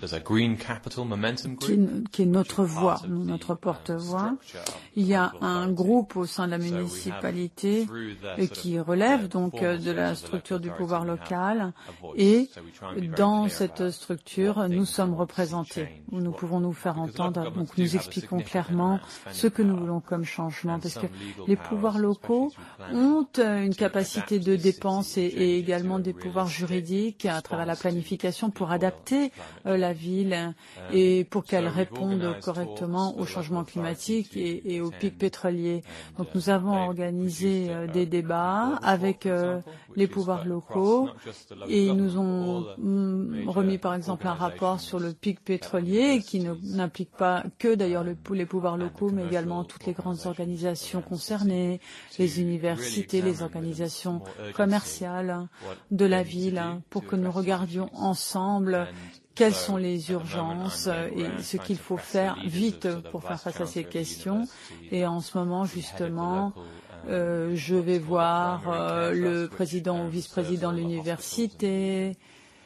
qui est notre voix, notre porte-voix. Il y a un groupe au sein de la municipalité qui relève donc de la structure du pouvoir local et dans cette structure, nous sommes représentés, où nous pouvons nous faire entendre, donc nous expliquons clairement ce que nous voulons comme changement, parce que les pouvoirs locaux ont une capacité de dépense et également des pouvoirs juridiques à travers la planification pour adapter la ville et pour qu'elle réponde correctement au changement climatique et aux pics pétroliers. Donc nous avons organisé des débats avec les pouvoirs locaux et ils nous ont remis par exemple un rapport sur le pic pétrolier qui n'implique pas que d'ailleurs les pouvoirs locaux mais également toutes les grandes organisations concernées, les universités, les organisations commerciales de la ville pour que nous regardions ensemble quelles sont les urgences et ce qu'il faut faire vite pour faire face à ces questions. Et en ce moment, justement, je vais voir le président ou vice-président de l'université,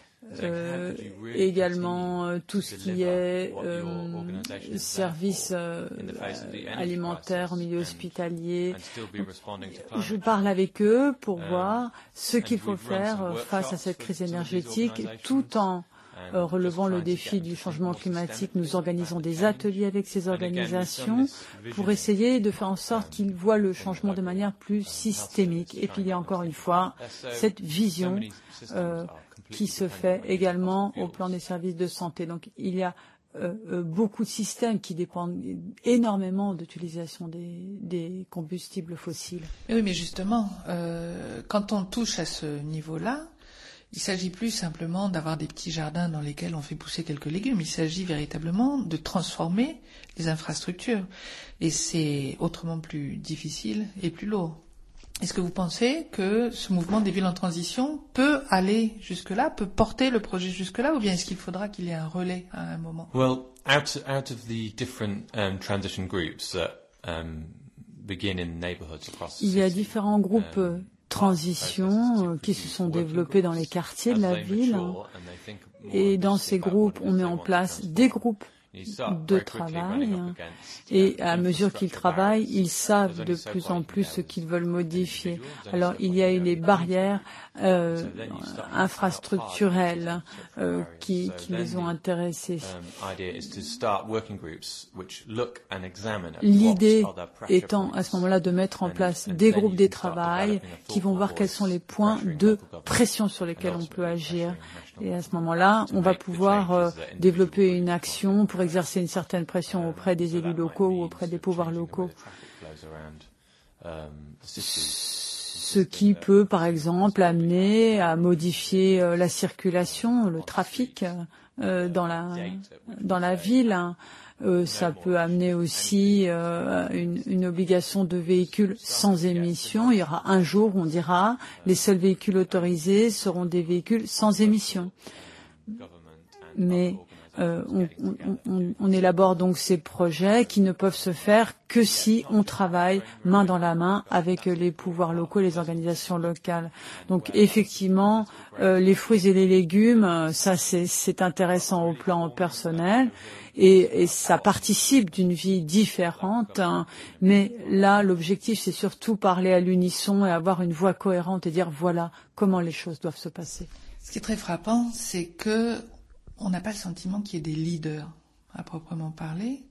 également tout ce qui est services alimentaires, milieu hospitalier. Je parle avec eux pour voir ce qu'il faut faire face à cette crise énergétique tout en relevant le défi du changement climatique. Nous organisons des ateliers avec ces organisations pour essayer de faire en sorte qu'ils voient le changement de manière plus systémique. Et puis il y a encore une fois cette vision qui se fait également au plan des services de santé. Donc il y a beaucoup de systèmes qui dépendent énormément d'utilisation des combustibles fossiles. Oui, mais justement, quand on touche à ce niveau-là, il s'agit plus simplement d'avoir des petits jardins dans lesquels on fait pousser quelques légumes. Il s'agit véritablement de transformer les infrastructures. Et c'est autrement plus difficile et plus lourd. Est-ce que vous pensez que ce mouvement des villes en transition peut aller jusque-là, peut porter le projet jusque-là, ou bien est-ce qu'il faudra qu'il y ait un relais à un moment? Well, out of the different transition groups that begin in neighborhoods across the Il y a différents groupes transition qui se sont développés dans les quartiers de la ville. Et dans ces groupes, on met en place des groupes de travail et à mesure qu'ils travaillent, ils savent de plus en plus ce qu'ils veulent modifier. Alors il y a eu les barrières infrastructurelles qui les ont intéressés. L'idée étant à ce moment-là de mettre en place des groupes de travail qui vont voir quels sont les points de pression sur lesquels on peut agir. Et à ce moment-là, on va pouvoir développer une action pour exercer une certaine pression auprès des élus locaux ou auprès des pouvoirs locaux ce qui peut, par exemple, amener à modifier la circulation, le trafic dans la ville. Ça peut amener aussi une obligation de véhicules sans émission. Il y aura un jour où on dira les seuls véhicules autorisés seront des véhicules sans émission. Mais on élabore donc ces projets qui ne peuvent se faire que si on travaille main dans la main avec les pouvoirs locaux et les organisations locales. Donc effectivement, les fruits et les légumes, ça c'est intéressant au plan personnel et ça participe d'une vie différente. Hein. Mais là, l'objectif, c'est surtout parler à l'unisson et avoir une voix cohérente et dire voilà comment les choses doivent se passer. Ce qui est très frappant, c'est que on n'a pas le sentiment qu'il y ait des leaders à proprement parler.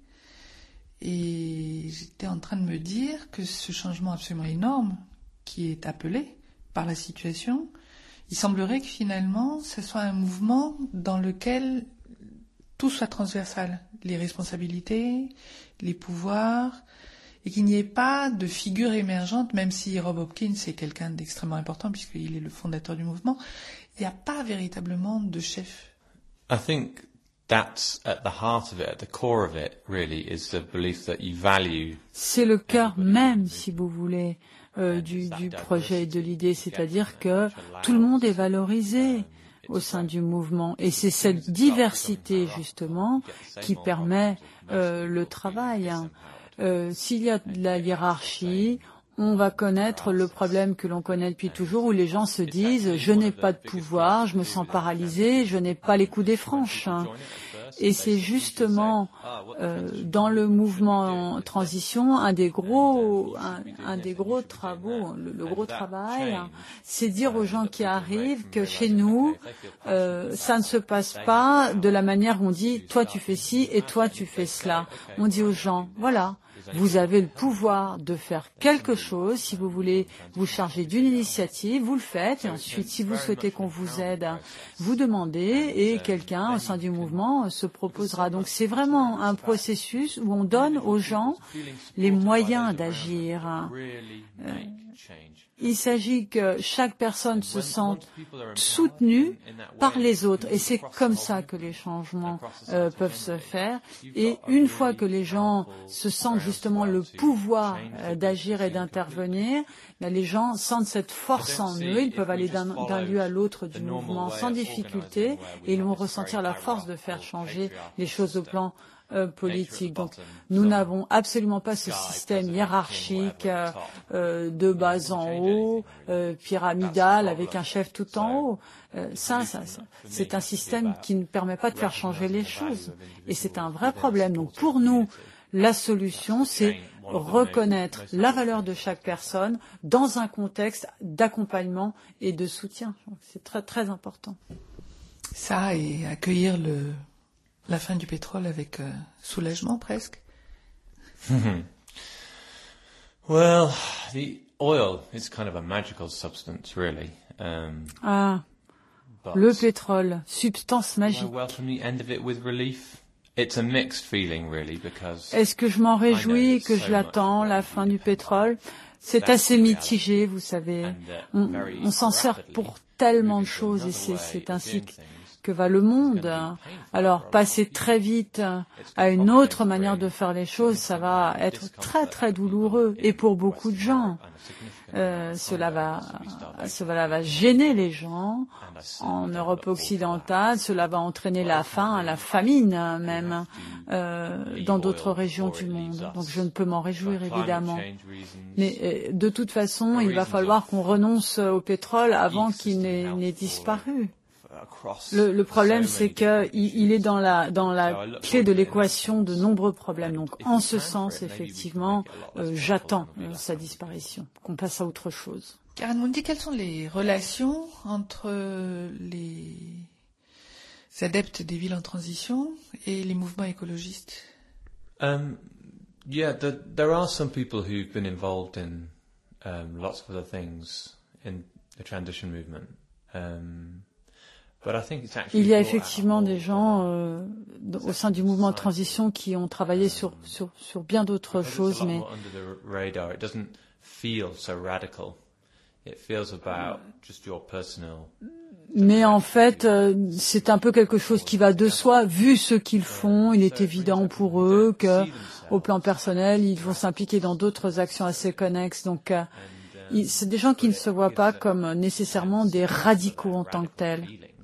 Et j'étais en train de me dire que ce changement absolument énorme qui est appelé par la situation, il semblerait que finalement, ce soit un mouvement dans lequel tout soit transversal. Les responsabilités, les pouvoirs, et qu'il n'y ait pas de figure émergente, même si Rob Hopkins est quelqu'un d'extrêmement important puisqu'il est le fondateur du mouvement, il n'y a pas véritablement de chef. I think that's at the heart of it, at the core of it, really, is the belief that you value. C'est le cœur même, si vous voulez, du projet et de l'idée, c'est-à-dire que tout le monde est valorisé au sein du mouvement, et c'est cette diversité justement qui permet le travail. S'il y a de la hiérarchie, on va connaître le problème que l'on connaît depuis toujours, où les gens se disent « je n'ai pas de pouvoir, je me sens paralysé, je n'ai pas les coudées franches ». Et c'est justement dans le mouvement en transition, un des gros travaux, le gros travail, c'est dire aux gens qui arrivent que chez nous, ça ne se passe pas de la manière où on dit « toi tu fais ci et toi tu fais cela ». On dit aux gens « voilà ». Vous avez le pouvoir de faire quelque chose. Si vous voulez vous charger d'une initiative, vous le faites. Et ensuite, si vous souhaitez qu'on vous aide, vous demandez et quelqu'un au sein du mouvement se proposera. Donc c'est vraiment un processus où on donne aux gens les moyens d'agir. Il s'agit que chaque personne se sente soutenue par les autres et c'est comme ça que les changements peuvent se faire. Et une fois que les gens se sentent justement le pouvoir d'agir et d'intervenir, les gens sentent cette force en eux, ils peuvent aller d'un lieu à l'autre du mouvement sans difficulté et ils vont ressentir la force de faire changer les choses au plan politique. Donc, nous n'avons absolument pas ce système hiérarchique de bas en haut, pyramidal, avec un chef tout en haut. C'est un système qui ne permet pas de faire changer les choses. Et c'est un vrai problème. Donc, pour nous, la solution, c'est reconnaître la valeur de chaque personne dans un contexte d'accompagnement et de soutien. C'est très, très important. Ça, et accueillir la fin du pétrole avec soulagement presque. Well, the oil is kind of a magical substance, really. Le pétrole, substance magique. It's a mixed feeling, really, because est-ce que je m'en réjouis, que je l'attends, la fin du pétrole? C'est assez mitigé, vous savez. On s'en sert pour tellement de choses et c'est ainsi que va le monde. Alors, passer très vite à une autre manière de faire les choses, ça va être très très douloureux et pour beaucoup de gens. Cela va gêner les gens en Europe occidentale, cela va entraîner la faim, la famine même dans d'autres régions du monde. Donc je ne peux m'en réjouir évidemment. Mais de toute façon, il va falloir qu'on renonce au pétrole avant qu'il n'ait disparu. Le problème, c'est qu'il est dans la clé de l'équation de nombreux problèmes. Donc, en ce sens, effectivement, j'attends sa disparition, qu'on passe à autre chose. Karen Mundy, quelles sont les relations entre les adeptes des villes en transition et les mouvements écologistes? Yeah, there are some people who've been involved in lots of other things in the transition movement. Il y a effectivement des gens au sein du mouvement de transition qui ont travaillé sur bien d'autres choses, mais Mais en fait, c'est un peu quelque chose qui va de soi. Vu ce qu'ils font, il est évident pour eux que, au plan personnel, ils vont s'impliquer dans d'autres actions assez connexes. Donc, c'est des gens qui ne se voient pas comme nécessairement des radicaux en tant que tels.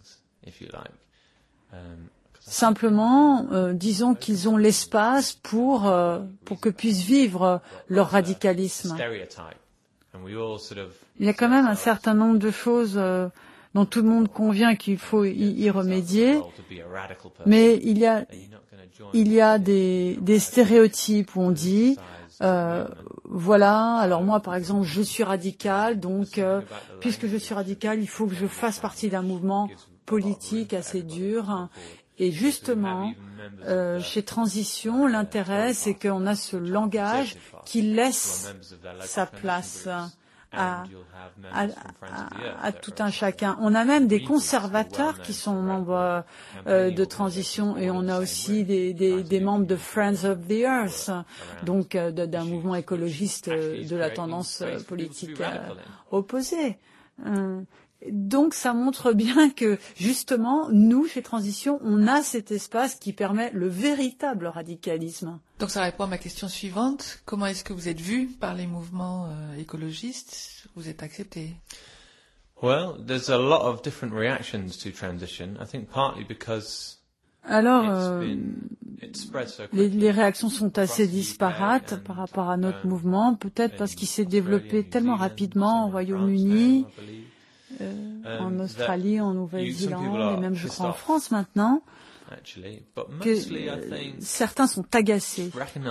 Simplement, disons qu'ils ont l'espace pour que puissent vivre leur radicalisme. Il y a quand même un certain nombre de choses dont tout le monde convient qu'il faut y remédier, mais il y a des stéréotypes où on dit voilà, alors moi par exemple je suis radical, donc puisque je suis radical, il faut que je fasse partie d'un mouvement politique assez dur. Et justement, chez Transition, l'intérêt, c'est qu'on a ce langage qui laisse sa place à tout un chacun. On a même des conservateurs qui sont membres de Transition et on a aussi des membres de Friends of the Earth, donc d'un mouvement écologiste de la tendance politique opposée. Donc ça montre bien que justement, nous, chez Transition, on a cet espace qui permet le véritable radicalisme. Donc ça répond à ma question suivante. Comment est-ce que vous êtes vu par les mouvements écologistes? Vous êtes accepté? Well, there's a lot of different reactions to transition. I think partly because alors, les réactions sont assez disparates par rapport à notre mouvement, peut-être parce qu'il s'est développé tellement rapidement au Royaume-Uni, en Australie, en Nouvelle-Zélande et même je crois en France maintenant, que certains sont agacés.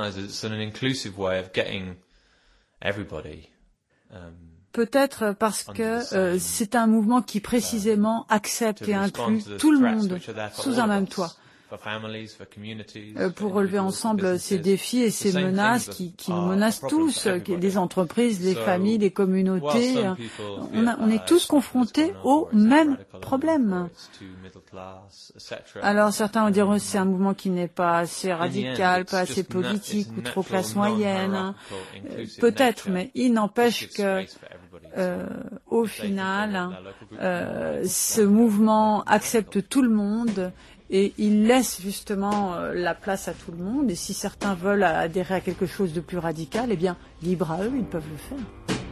Peut-être parce que c'est un mouvement qui précisément accepte et inclut tout le monde sous un même toit. Pour relever ensemble ces défis et ces menaces qui nous menacent tous, les entreprises, les familles, les communautés. On est tous confrontés aux mêmes problèmes. Alors certains vont dire que c'est un mouvement qui n'est pas assez radical, pas assez politique ou trop classe moyenne. Peut-être, mais il n'empêche que au final, ce mouvement accepte tout le monde. Et il laisse justement la place à tout le monde. Et si certains veulent adhérer à quelque chose de plus radical, eh bien, libre à eux, ils peuvent le faire.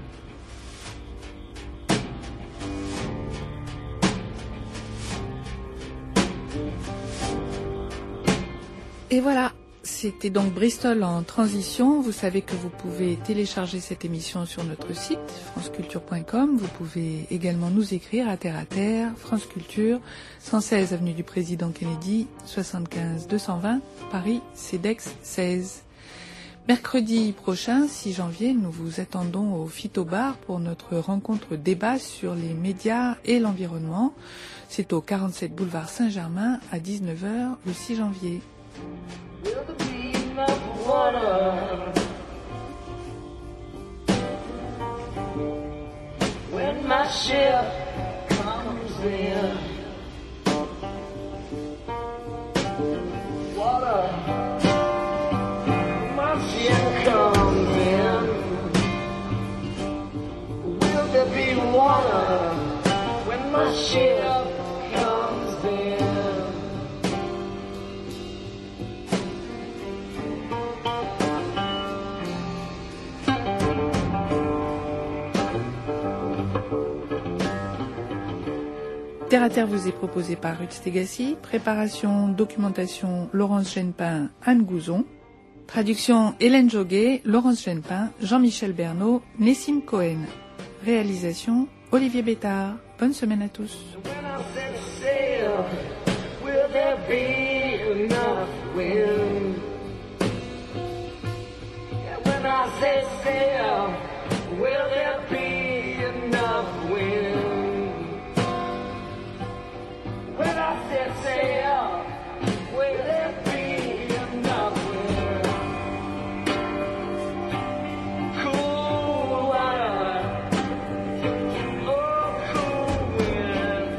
Et voilà, c'était donc Bristol en transition. Vous savez que vous pouvez télécharger cette émission sur notre site franceculture.com. Vous pouvez également nous écrire à terre, France Culture, 116 avenue du Président Kennedy, 75 220, Paris, CEDEX 16. Mercredi prochain, 6 janvier, nous vous attendons au Phytobar pour notre rencontre débat sur les médias et l'environnement. C'est au 47 boulevard Saint-Germain à 19h le 6 janvier. Will there be enough water when my ship comes in? Water, my ship comes in. Will there be water when my ship comes in? Terre à Terre vous est proposé par Ruth Stegassi, préparation, documentation, Laurence Genepin, Anne Gouzon, traduction Hélène Joguet, Laurence Genepin, Jean-Michel Bernot, Nessim Cohen, réalisation Olivier Bétard. Bonne semaine à tous. When I said sail, will there be enough wind? Cool water, oh cool wind.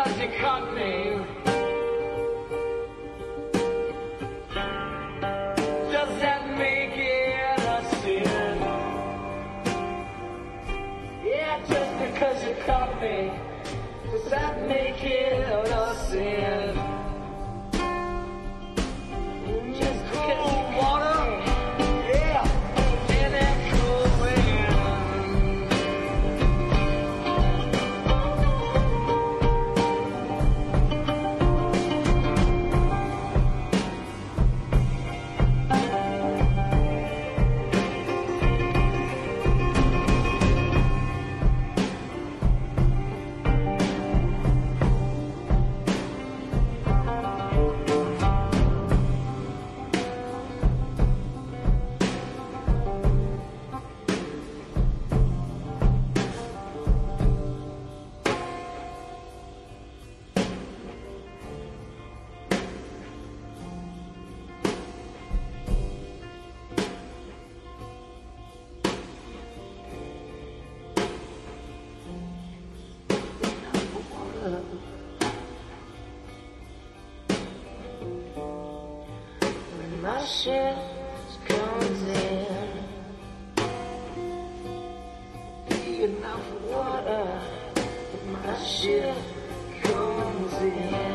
'cause you caught me. Does that make it a sin? Yeah, just because you caught me. Does that make it a sin? Just cold water, yeah, and that cold wind. When my ship comes in, enough water. When my ship comes in.